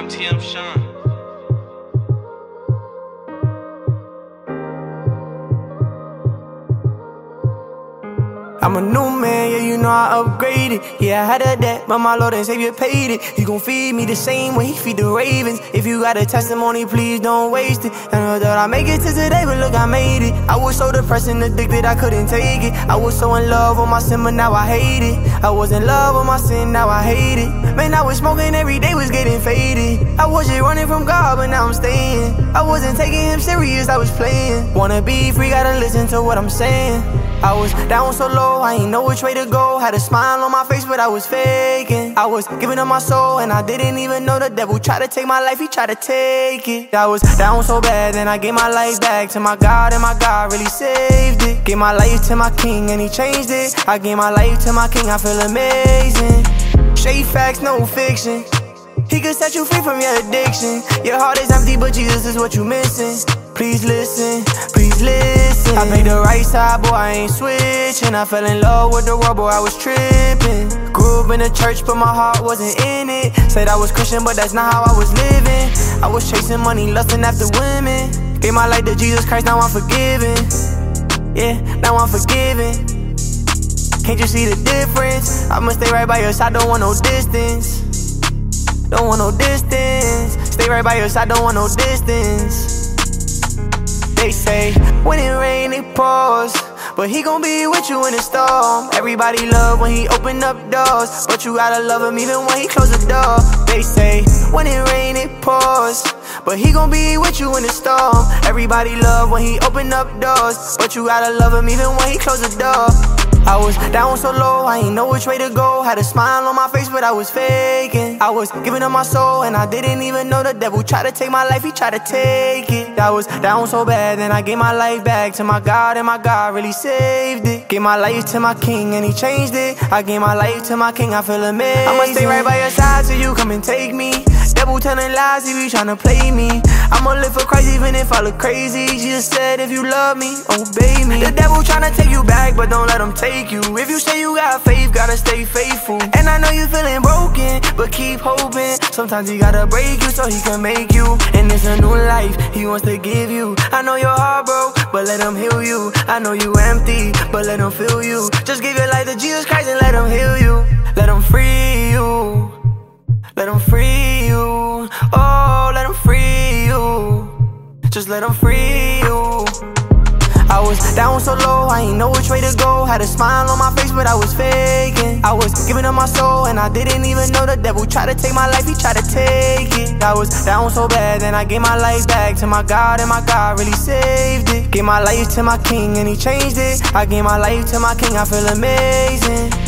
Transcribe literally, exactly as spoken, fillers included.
M T M Sean. I'm a new man, yeah, you know I upgraded. Yeah, I had a debt, but my Lord and Savior paid it. He gon' feed me the same way he feed the ravens. If you got a testimony, please don't waste it. I know that I make it to today, but look, I made it. I was so depressed and addicted, I couldn't take it. I was so in love with my sin, but now I hate it. I was in love with my sin, now I hate it. Man, I was smoking every day, was getting faded. I was just running from God, but now I'm staying. I wasn't taking him serious, I was playing. Wanna be free, gotta listen to what I'm saying. I was down so low, I ain't know which way to go. Had a smile on my face, but I was faking. I was giving up my soul, and I didn't even know the devil tried to take my life, he tried to take it. I was down so bad, then I gave my life back to my God, and my God really saved it. Gave my life to my King, and he changed it. I gave my life to my King, I feel amazing. Straight facts, no fiction. He could set you free from your addiction. Your heart is empty, but Jesus is what you missing. Please listen, please listen. I played the right side, boy, I ain't switching. I fell in love with the world, boy, I was tripping. Grew up in the church, but my heart wasn't in it. Said I was Christian, but that's not how I was living. I was chasing money, lusting after women. Gave my life to Jesus Christ, now I'm forgiven. Yeah, now I'm forgiven. Can't you see the difference? I'ma stay right by your side, don't want no distance. Don't want no distance. Stay right by your side, don't want no distance. They say, when it rain, it pours, but he gon' be with you in the storm. Everybody love when he open up doors, but you gotta love him even when he close the door. They say, when it rain, it pours, but he gon' be with you in the storm. Everybody love when he open up doors, but you gotta love him even when he close the door. I was down so low, I ain't know which way to go. Had a smile on my face, but I was faking. I was giving up my soul, and I didn't even know the devil tried to take my life, he tried to take it. I was down so bad, then I gave my life back to my God, and my God really saved it. Gave my life to my King, and he changed it. I gave my life to my King, I feel amazing. I'ma stay right by your side till you come and take me. Devil telling lies, he be tryna play me. I'ma live for Christ even if I look crazy. Jesus said if you love me, obey me. The devil tryna take you back, but don't let him take you. If you say you got faith, gotta stay faithful. And I know you feeling broken, but keep hoping. Sometimes he gotta break you so he can make you. And it's a new life he wants to give you. I know your heart broke, but let him heal you. I know you empty, but let him fill you. Just give your life to Jesus Christ and let him heal you. Let him free you. Let him free you. Oh, let him free you. Just let him free you. I was down so low, I ain't know which way to go. Had a smile on my face, but I was faking. I was giving up my soul, and I didn't even know the devil tried to take my life, he tried to take it. I was down so bad, then I gave my life back to my God, and my God really saved it. Gave my life to my King, and he changed it. I gave my life to my King, I feel amazing.